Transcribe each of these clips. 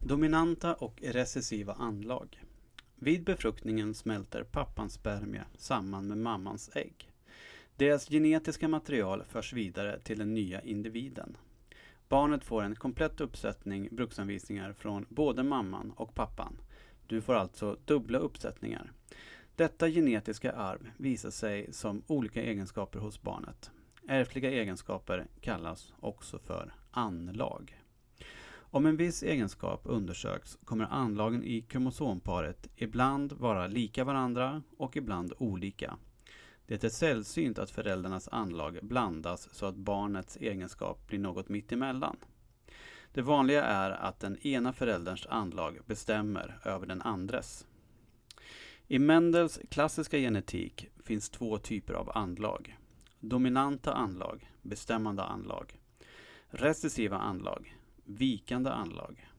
Dominanta och recessiva anlag. Vid befruktningen smälter pappans spermie samman med mammans ägg. Deras genetiska material förs vidare till den nya individen. Barnet får en komplett uppsättning bruksanvisningar från både mamman och pappan. Du får alltså dubbla uppsättningar. Detta genetiska arv visar sig som olika egenskaper hos barnet. Ärftliga egenskaper kallas också för anlag. Om en viss egenskap undersöks kommer anlagen i kromosomparet ibland vara lika varandra och ibland olika. Det är sällsynt att föräldrarnas anlag blandas så att barnets egenskap blir något mittemellan. Det vanliga är att den ena förälderns anlag bestämmer över den andres. I Mendels klassiska genetik finns två typer av anlag. Dominanta anlag, bestämmande anlag. Recessiva anlag, vikande anlag.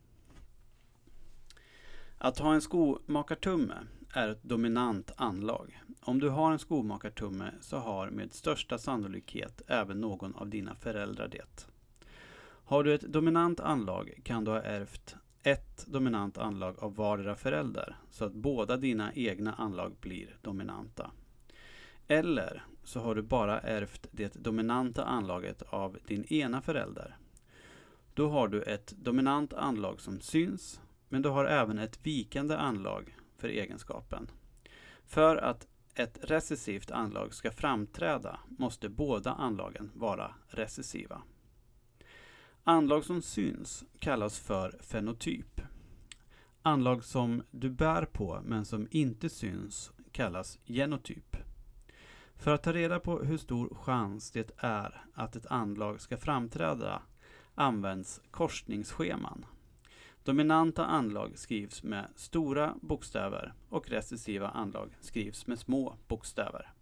Att ha en skomakartumme är ett dominant anlag. Om du har en skomakartumme så har med största sannolikhet även någon av dina föräldrar det. Har du ett dominant anlag kan du ha ärvt ett dominant anlag av vardera förälder så att båda dina egna anlag blir dominanta. Eller så har du bara ärvt det dominanta anlaget av din ena förälder. Då har du ett dominant anlag som syns, men du har även ett vikande anlag för egenskapen. För att ett recessivt anlag ska framträda måste båda anlagen vara recessiva. Anlag som syns kallas för fenotyp. Anlag som du bär på men som inte syns kallas genotyp. För att ta reda på hur stor chans det är att ett anlag ska framträda används korsningsscheman. Dominanta anlag skrivs med stora bokstäver och recessiva anlag skrivs med små bokstäver.